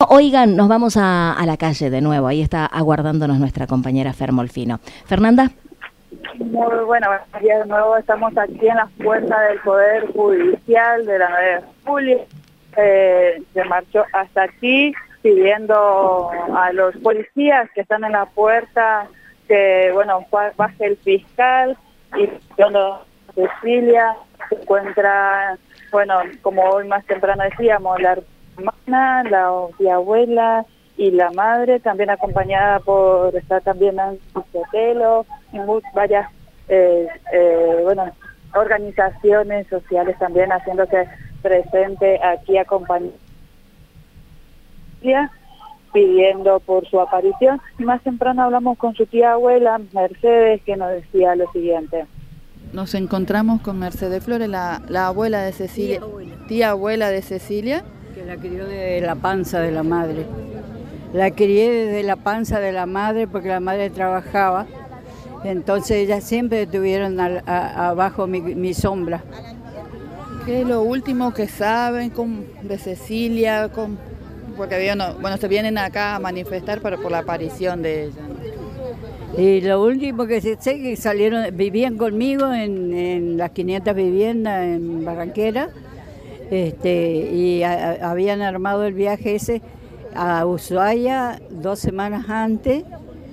oigan, nos vamos a la calle de nuevo. Ahí está aguardándonos nuestra compañera Fer Molfino. Fernanda. Muy buenas días de nuevo. Estamos aquí en las puertas del Poder Judicial de la 9 de julio. Se marchó hasta aquí pidiendo a los policías que están en la puerta que, bueno, baje el fiscal y cuando Cecilia se encuentra, bueno, como hoy más temprano decíamos, la hermana, la abuela y la madre, también acompañada por, está también Nancy Sotelo y varias bueno, organizaciones sociales también haciéndose presente aquí acompañando, pidiendo por su aparición. Y más temprano hablamos con su tía abuela, Mercedes, que nos decía lo siguiente. Nos encontramos con Mercedes Flores, la abuela de Cecilia, tía abuela de Cecilia. Que la crió de la panza de la madre. La crié desde la panza de la madre porque la madre trabajaba. Entonces ellas siempre tuvieron abajo mi sombra. ¿Qué es lo último que saben de Cecilia? Porque bueno, se vienen acá a manifestar por la aparición de ella. Y lo último que sé que vivían conmigo en las 500 viviendas en Barranquera, y habían armado el viaje ese a Ushuaia 2 semanas antes,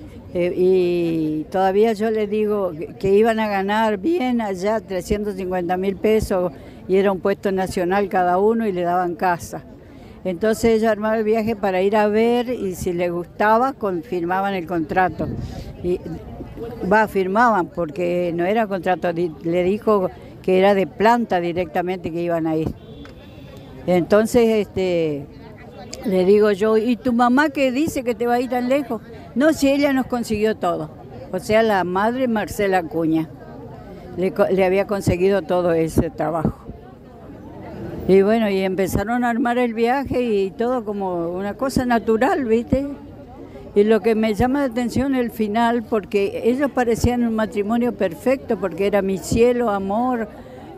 y todavía yo les digo que iban a ganar bien allá 350.000 pesos y era un puesto nacional cada uno y le daban casa. Entonces ellos armaron el viaje para ir a ver y si les gustaba firmaban el contrato. Y firmaban porque no era contrato, le dijo que era de planta directamente que iban a ir. Entonces le digo yo, ¿y tu mamá qué dice que te va a ir tan lejos? No, si ella nos consiguió todo. O sea, la madre Marcela Acuña le había conseguido todo ese trabajo. Y bueno, y empezaron a armar el viaje y todo como una cosa natural, ¿viste? Y lo que me llama la atención es el final, porque ellos parecían un matrimonio perfecto, porque era mi cielo, amor.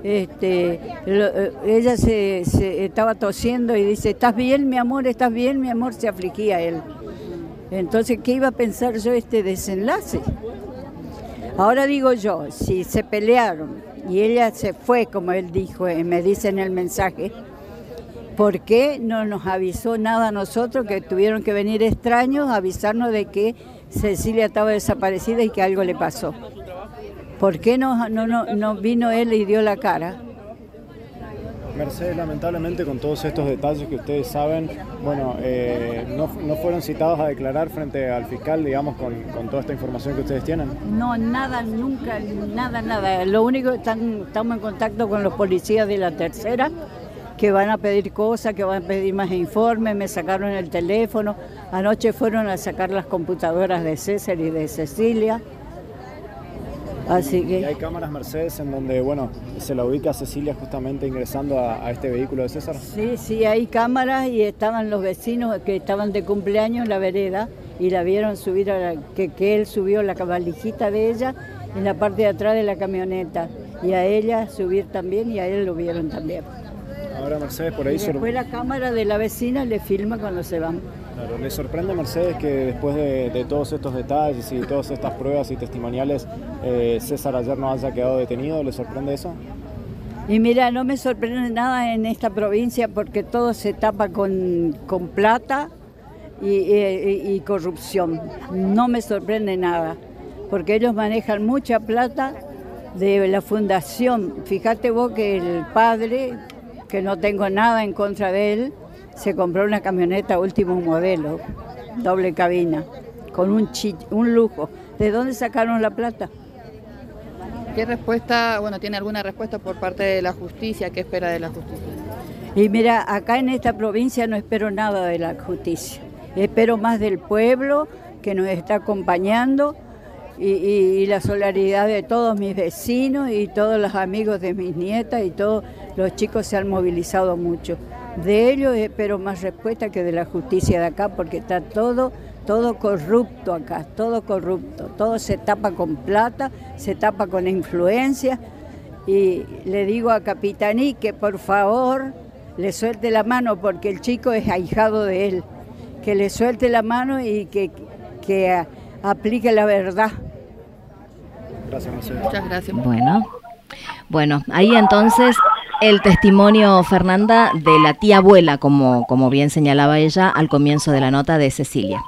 Ella se estaba tosiendo y dice, ¿estás bien, mi amor? ¿Estás bien, mi amor? Se afligía él. Entonces, ¿qué iba a pensar yo desenlace? Ahora digo yo, si se pelearon y ella se fue, como él dijo, me dice en el mensaje, ¿por qué no nos avisó nada a nosotros, que tuvieron que venir extraños a avisarnos de que Cecilia estaba desaparecida y que algo le pasó? ¿Por qué no vino él y dio la cara? Mercedes, lamentablemente con todos estos detalles que ustedes saben, bueno, no fueron citados a declarar frente al fiscal, digamos, con toda esta información que ustedes tienen. No, nada, nunca, nada. Lo único que estamos en contacto con los policías de la tercera, que van a pedir cosas, que van a pedir más informes, me sacaron el teléfono, anoche fueron a sacar las computadoras de César y de Cecilia. Así que... ¿Y hay cámaras, Mercedes, en donde, bueno, se la ubica a Cecilia justamente ingresando a este vehículo de César? Sí, hay cámaras y estaban los vecinos que estaban de cumpleaños en la vereda y la vieron subir, que él subió la valijita de ella en la parte de atrás de la camioneta y a ella subir también y a él lo vieron también. Ahora, Mercedes, por ahí... Y después la cámara de la vecina le filma cuando se van. Claro, ¿le sorprende, Mercedes, que después de todos estos detalles y todas estas pruebas y testimoniales, César ayer no haya quedado detenido? ¿Le sorprende eso? Y mira, no me sorprende nada en esta provincia porque todo se tapa con plata y corrupción. No me sorprende nada, porque ellos manejan mucha plata de la fundación. Fíjate vos que el padre, que no tengo nada en contra de él, se compró una camioneta último modelo, doble cabina, con un lujo. ¿De dónde sacaron la plata? ¿Qué respuesta, tiene alguna respuesta por parte de la justicia? ¿Qué espera de la justicia? Y mira, acá en esta provincia no espero nada de la justicia. Espero más del pueblo que nos está acompañando y la solidaridad de todos mis vecinos y todos los amigos de mis nietas y todos los chicos se han movilizado mucho. De ellos espero más respuesta que de la justicia de acá, porque está todo corrupto acá, todo corrupto, todo se tapa con plata, se tapa con influencia, y le digo a Capitaní que por favor le suelte la mano porque el chico es ahijado de él que le suelte la mano y que aplique la verdad. Gracias, Mercedes. Muchas gracias. Bueno, ahí entonces el testimonio, Fernanda, de la tía abuela, como bien señalaba ella al comienzo de la nota de Cecilia.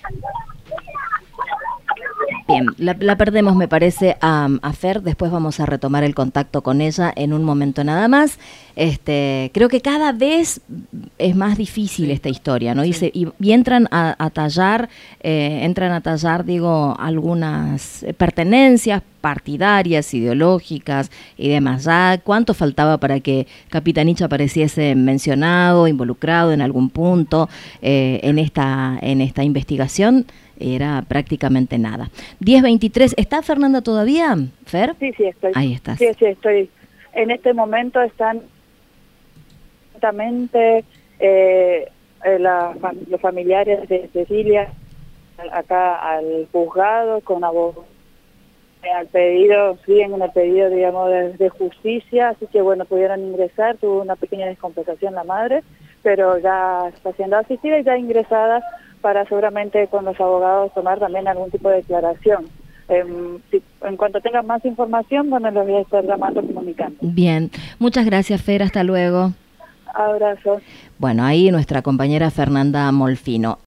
Bien, la perdemos, me parece, a Fer. Después vamos a retomar el contacto con ella en un momento nada más. Creo que cada vez es más difícil esta historia, ¿no? Sí. Y entran a tallar, digo, algunas pertenencias partidarias, ideológicas y demás. Ya cuánto faltaba para que Capitanich apareciese mencionado, involucrado en algún punto en esta investigación. Era prácticamente nada. 10:23. ¿Está Fernanda todavía, Fer? Sí, estoy. Ahí estás. Sí, estoy. En este momento están justamente los familiares de Cecilia acá al juzgado con abogados. Al pedido, siguen en el pedido, digamos, de justicia, así que bueno, pudieron ingresar. Tuvo una pequeña descompensación la madre, pero ya está siendo asistida y ya ingresada para seguramente con los abogados tomar también algún tipo de declaración. En cuanto tengan más información, bueno, los voy a estar llamando, comunicando. Bien, muchas gracias, Fer, hasta luego. Abrazo. Bueno, ahí nuestra compañera Fernanda Molfino.